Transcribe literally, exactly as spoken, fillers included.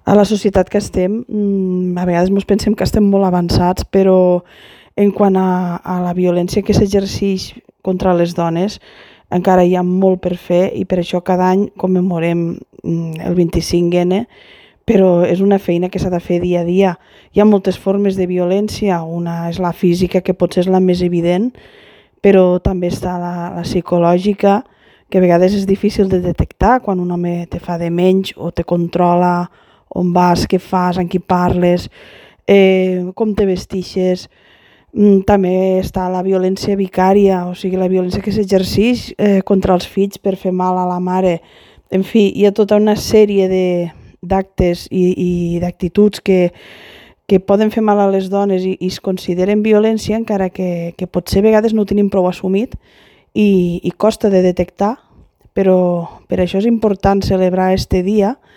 A la societat que estem, a vegades ens pensem que estem molt avançats, però en quant a, a la violència que s'exerceix contra les dones, encara hi ha molt per fer i per això cada any commemorem el vint-i-cinc ene, però és una feina que s'ha de fer dia a dia. Hi ha moltes formes de violència, una és la física, que potser és la més evident, però també està la, la psicològica, que a vegades és difícil de detectar quan un home te fa de menys o te controla on vas, què fas, amb qui parles, eh, com te vestixes. També està la violència vicària, o sigui, la violència que s'exerceix eh, contra els fills per fer mal a la mare. En fi, hi ha tota una sèrie de, d'actes i, i d'actituds que, que poden fer mal a les dones i, i es consideren violència, encara que, que potser a vegades no ho tenim prou assumit i, i costa de detectar, però per això és important celebrar este dia